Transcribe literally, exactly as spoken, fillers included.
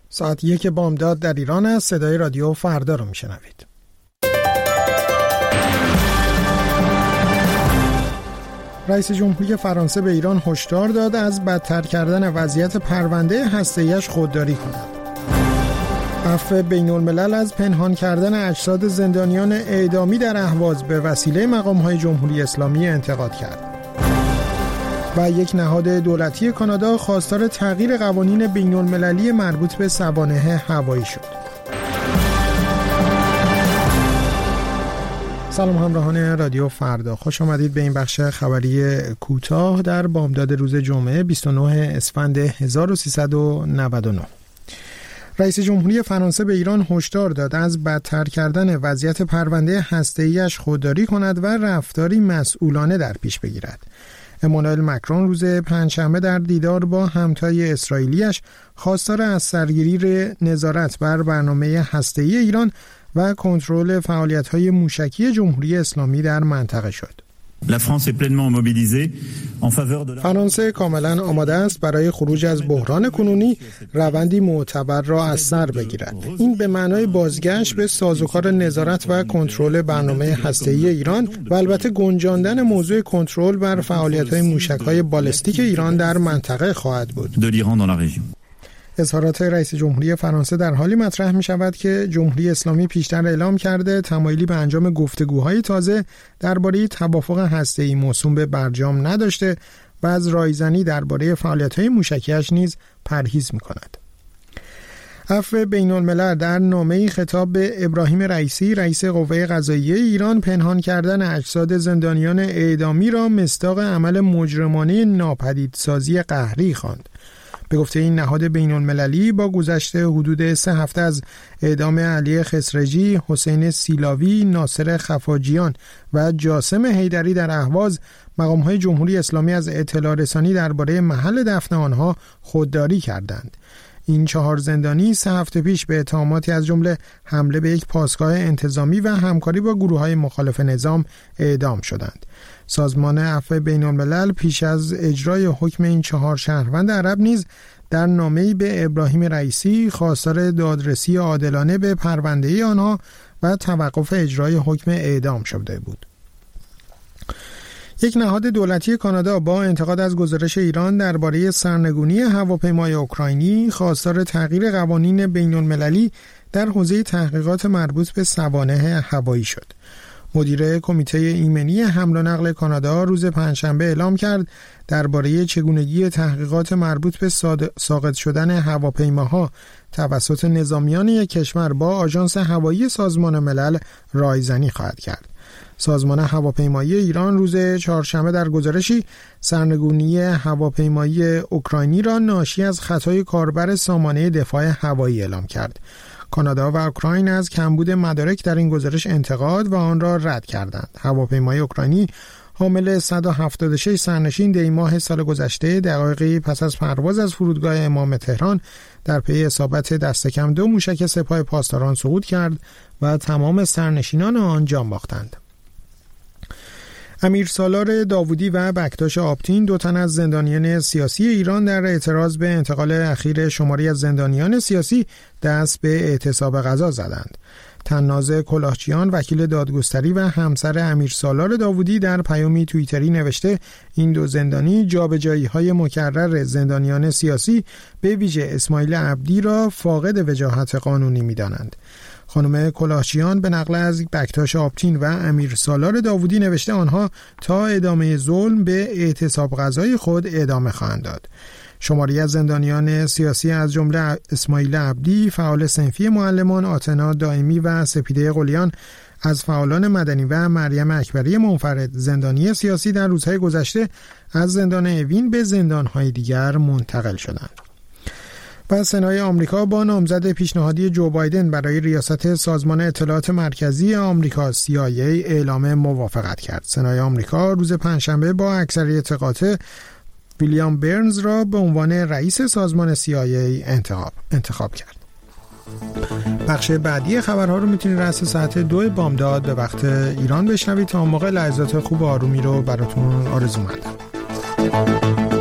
ساعت یک بامداد در ایران است. صدای رادیو فردا رو میشنوید. رئیس جمهوری فرانسه به ایران هشدار داد از بدتر کردن وضعیت پرونده هسته‌ایش خودداری کند. عفو بین الملل از پنهان کردن اجساد زندانیان اعدامی در اهواز به وسیله مقام‌های جمهوری اسلامی انتقاد کرد. و یک نهاد دولتی کانادا خواستار تغییر قوانین بین المللی مربوط به سوانح هوایی شد. سلام همراهان رادیو فردا، خوش آمدید به این بخش خبری کوتاه در بامداد روز جمعه بیست و نه اسفند هزار و سیصد و نود و نه. رئیس جمهوری فرانسه به ایران هشدار داد از بدتر کردن وضعیت پرونده هسته‌ایش خودداری کند و رفتاری مسئولانه در پیش بگیرد. امانوئل مکرون روز پنجشنبه در دیدار با همتای اسرائیلیش خواستار از سرگیری نظارت بر برنامه هسته‌ای ایران و کنترل فعالیت‌های موشکی جمهوری اسلامی در منطقه شد. فرانسه کاملا آماده است برای خروج از بحران کنونی روندی معتبر را از سر بگیرد. این به معنای بازگشت به سازوکار نظارت و کنترل برنامه هسته‌ای ایران و البته گنجاندن موضوع کنترل بر فعالیت‌های موشک‌های بالستیک ایران در منطقه خواهد بود. اظهارات رئیس جمهوری فرانسه در حالی مطرح می شود که جمهوری اسلامی پیشتر اعلام کرده تمایلی به انجام گفتگوهای تازه درباره توافق هسته‌ای موسوم به برجام نداشته و از رایزنی درباره فعالیت‌های موشکی‌اش نیز پرهیز می کند. عفو بین الملل در نامه‌ای خطاب به ابراهیم رئیسی رئیس قوه قضاییه ایران پنهان کردن اجساد زندانیان اعدامی را مصداق عمل مجرمانه ناپدیدسازی قهری خواند. به گفته این نهاد بین المللی با گذشت حدود سه هفته از اعدام علی خسرجی، حسین سیلاوی، ناصر خفاجیان و جاسم حیدری در اهواز، مقام‌های جمهوری اسلامی از اطلاع رسانی درباره محل دفن آنها خودداری کردند. این چهار زندانی سه هفته پیش به اتهاماتی از جمله حمله به یک پاسگاه انتظامی و همکاری با گروه‌های مخالف نظام اعدام شدند. سازمان عفو بین الملل پیش از اجرای حکم این چهار شهروند عرب نیز در نامه‌ای به ابراهیم رئیسی خواستار دادرسی عادلانه به پرونده آنها و توقف اجرای حکم اعدام شده بود. یک نهاد دولتی کانادا با انتقاد از گزارش ایران درباره سرنگونی هواپیمای اوکراینی خواستار تغییر قوانین بین المللی در حوزه تحقیقات مربوط به سوانح هوایی شد. مدیر کمیته ایمنی حمل و نقل کانادا روز پنجشنبه اعلام کرد درباره چگونگی تحقیقات مربوط به ساقط شدن هواپیماها توسط نظامیان یک کشور با آژانس هوایی سازمان ملل رایزنی خواهد کرد. سازمان هواپیمایی ایران روز چهارشنبه در گزارشی سرنگونی هواپیمایی اوکراینی را ناشی از خطای کاربر سامانه دفاع هوایی اعلام کرد. کانادا و اوکراین از کمبود مدارک در این گزارش انتقاد و آن را رد کردند. هواپیمای اوکراینی حامل صد و هفتاد و شش سرنشین دی ماه سال گذشته دقایقی پس از پرواز از فرودگاه امام تهران در پی اصابت دست کم دو موشک سپاه پاسداران سقوط کرد و تمام سرنشینان آن جان باختند. امیر سالار داوودی و بکتاش آبتین، دو تن از زندانیان سیاسی ایران، در اعتراض به انتقال اخیر شماری از زندانیان سیاسی دست به اعتصاب غذا زدند. طناز کلاهچیان، وکیل دادگستری و همسر امیر سالار داوودی، در پیامی توییتری نوشته این دو زندانی جابجایی‌های مکرر زندانیان سیاسی به ویژه اسماعیل عبدی را فاقد وجاهت قانونی می‌دانند. خانم کلاهچیان به نقل از بکتاش آبتین و امیر سالار داوودی نوشته آنها تا ادامه ظلم به اعتصاب غذای خود ادامه خواهند داد. شماری از زندانیان سیاسی از جمله اسماعیل عبدی، فعال صنفی معلمان، آتنا دائمی و سپیده قلیان، از فعالان مدنی و مریم اکبری منفرد زندانی سیاسی در روزهای گذشته از زندان اوین به زندانهای دیگر منتقل شدند. و سنای آمریکا با نامزد پیشنهادی جو بایدن برای ریاست سازمان اطلاعات مرکزی آمریکا سی آی ای اعلام موافقت کرد. سنای آمریکا روز پنجشنبه با اکثریت قاطع ویلیام برنز را به عنوان رئیس سازمان سی آی ای انتخاب انتخاب کرد. بخش بعدی خبرها رو میتونید رأس ساعت دو بامداد به وقت ایران بشنوید. تا اون موقع لحظات خوب و آرومی رو براتون آرزو مندم.